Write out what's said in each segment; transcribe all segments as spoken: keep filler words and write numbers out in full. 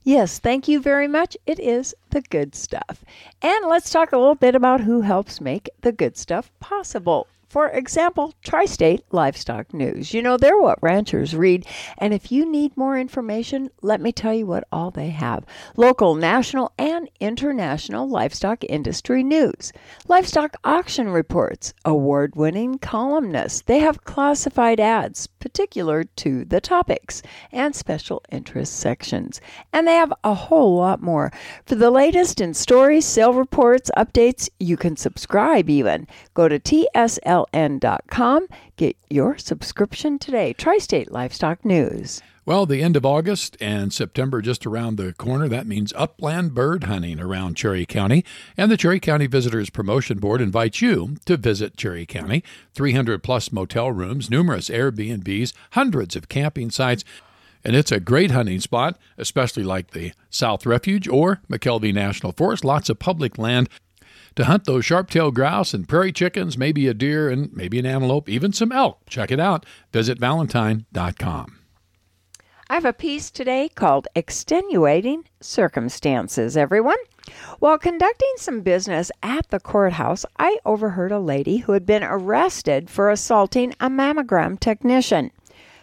Yes, thank you very much. It is the good stuff. And let's talk a little bit about who helps make the good stuff possible. For example, Tri-State Livestock News. You know, they're what ranchers read. And if you need more information, let me tell you what all they have. Local, national, and international livestock industry news. Livestock auction reports. Award-winning columnists. They have classified ads, particular to the topics, and special interest sections. And they have a whole lot more. For the latest in stories, sale reports, updates, you can subscribe even. Go to T S L N dot com. Get your subscription today. Tri-State Livestock News. Well, the end of August and September just around the corner. That means upland bird hunting around Cherry County. And the Cherry County Visitors Promotion Board invites you to visit Cherry County. three hundred plus motel rooms, numerous Airbnbs, hundreds of camping sites. And it's a great hunting spot, especially like the South Refuge or McKelvey National Forest. Lots of public land to hunt those sharp-tailed grouse and prairie chickens, maybe a deer and maybe an antelope, even some elk. Check it out. Visit valentine dot com. I have a piece today called Extenuating Circumstances, everyone. While conducting some business at the courthouse, I overheard a lady who had been arrested for assaulting a mammogram technician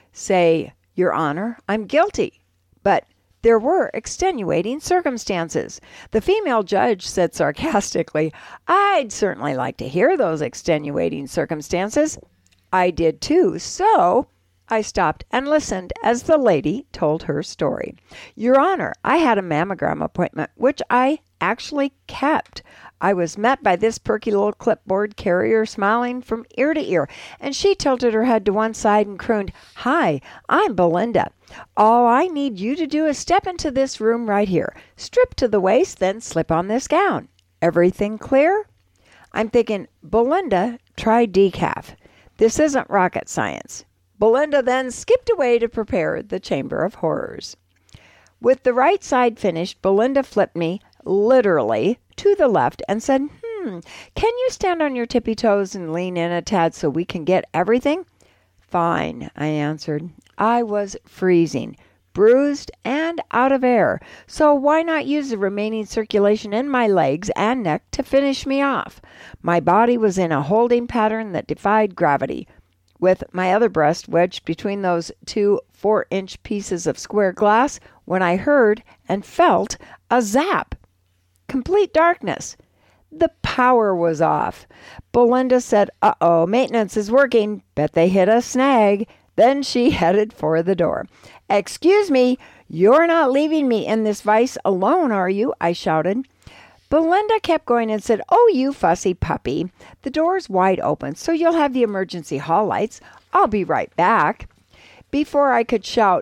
say, "Your Honor, I'm guilty, but there were extenuating circumstances." The female judge said sarcastically, "I'd certainly like to hear those extenuating circumstances." I did too, so I stopped and listened as the lady told her story. "Your Honor, I had a mammogram appointment, which I actually kept. I was met by this perky little clipboard carrier smiling from ear to ear, and she tilted her head to one side and crooned, 'Hi, I'm Belinda. All I need you to do is step into this room right here. Strip to the waist, then slip on this gown. Everything clear?' I'm thinking, Belinda, try decaf. This isn't rocket science." Belinda then skipped away to prepare the Chamber of Horrors. With the right side finished, Belinda flipped me, literally, to the left and said, hmm, "Can you stand on your tippy toes and lean in a tad so we can get everything?" "Fine," I answered. I was freezing, bruised, and out of air, so why not use the remaining circulation in my legs and neck to finish me off? My body was in a holding pattern that defied gravity, with my other breast wedged between those two four-inch pieces of square glass when I heard and felt a zap. Complete darkness. The power was off. Belinda said, "Uh-oh, maintenance is working. Bet they hit a snag." Then she headed for the door. "Excuse me, you're not leaving me in this vise alone, are you?" I shouted. Belinda kept going and said, "Oh, you fussy puppy. The door's wide open, so you'll have the emergency hall lights. I'll be right back." Before I could shout,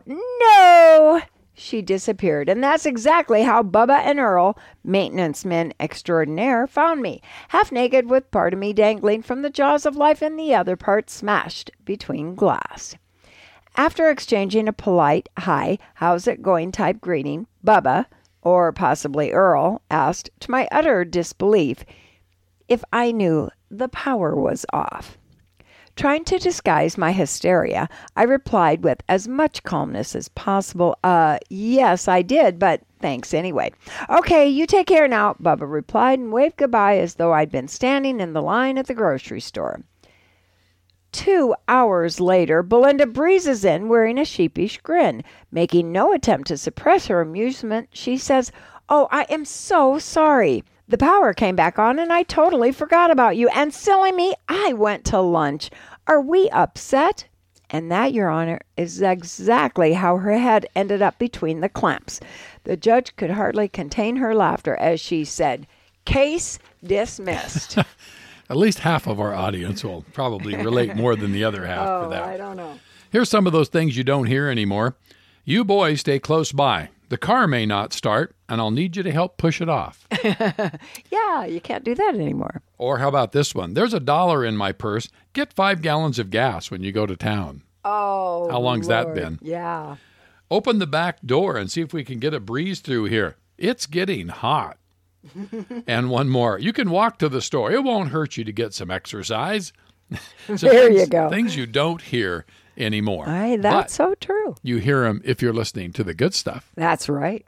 "No!" she disappeared. And that's exactly how Bubba and Earl, maintenance men extraordinaire, found me, half naked with part of me dangling from the jaws of life and the other part smashed between glass. After exchanging a polite, "Hi, how's it going" type greeting, Bubba, or possibly Earl, asked, to my utter disbelief, if I knew the power was off. Trying to disguise my hysteria, I replied with as much calmness as possible, uh, yes, I did, but thanks anyway." "Okay, you take care now," Bubba replied and waved goodbye as though I'd been standing in the line at the grocery store. Two hours later, Belinda breezes in wearing a sheepish grin. Making no attempt to suppress her amusement, she says, "Oh, I am so sorry. The power came back on and I totally forgot about you. And silly me, I went to lunch. Are we upset?" And that, Your Honor, is exactly how her head ended up between the clamps. The judge could hardly contain her laughter as she said, "Case dismissed." At least half of our audience will probably relate more than the other half oh, for that. I don't know. Here's some of those things you don't hear anymore. "You boys stay close by. The car may not start, and I'll need you to help push it off." Yeah, you can't do that anymore. Or how about this one? "There's a dollar in my purse. Get five gallons of gas when you go to town." Oh, How long's Lord. that been? Yeah. "Open the back door and see if we can get a breeze through here. It's getting hot." And one more. "You can walk to the store. It won't hurt you to get some exercise." So there things, you go. Things you don't hear anymore. Aye, that's but so true. you hear them if you're listening to the good stuff. That's right.